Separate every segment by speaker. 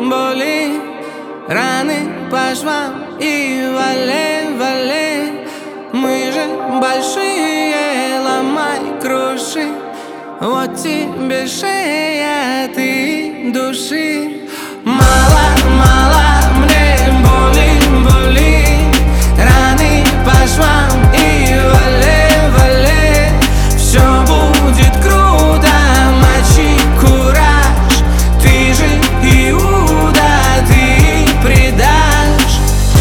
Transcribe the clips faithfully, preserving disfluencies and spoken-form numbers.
Speaker 1: боли, раны по швам и вале, вале. Мы же большие, ломай, круши. Вот тебе шея, ты души. Мало, мало мне боли, боли, раны по швам и вале, вале. Все будет круто, мочи кураж. Ты же Иуда, ты предашь.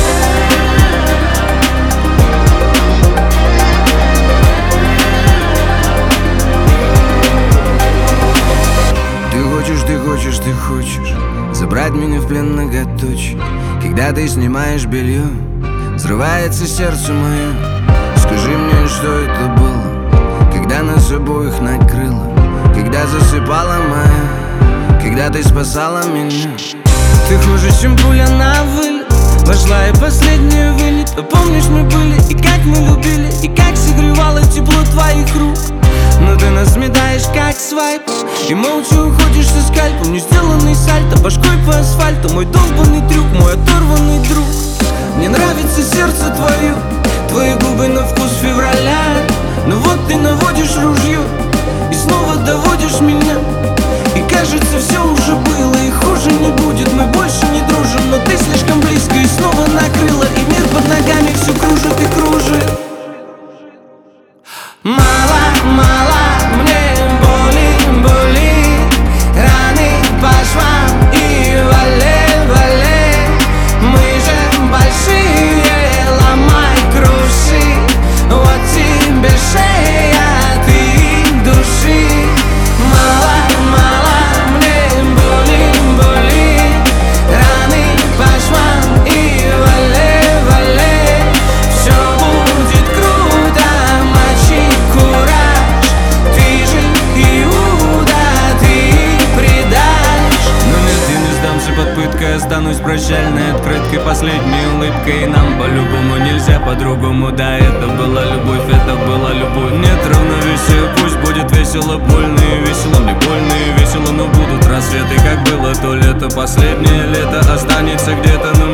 Speaker 1: Ты хочешь, ты хочешь, ты хочешь забрать меня в плен многоточий. Когда ты снимаешь белье, взрывается сердце мое. Скажи мне, что это было, когда нас обоих накрыло, когда засыпала моя, когда ты спасала меня. Ты хуже, чем пуля на вылет, вошла и последняя вылет. А помнишь, мы были, и как мы любили, и как согревало тепло твоих рук. Но ты нас метаешь, как свайп, и молча уходишь со скальпом. Не сделанный сальто, башкой по асфальту. Мой долбанный трюк, мой оторванный друг. Мне нравится сердце твое, твои губы на вкус февраля. Но вот ты наводишь ружье и снова доводишь меня. И кажется, все уже было, и хуже не будет. Мы больше не дружим, но ты слишком близко, и снова накрыло, и мир под ногами все кружит и кружит. Мало, мало мне боли, боли, раны по швам и вале, вале. Мы же большие, ломай, круши. Вот тебе шея, ты души. Мало, мало мне боли, боли, раны по швам и вале, вале. Все будет круто, мочи кураж. Ты же Иуда, ты предашь. Но нет, я не сдамся под пыткой, останусь прощальной открыткой, последней улыбкой. И нам по-любому нельзя по-другому. Да, это была любовь, это была любовь. Нет равновесия, пусть будет весело, больно и весело. Мне больно и весело, но будут рассветы, как было то лето. Последнее лето останется где-то, но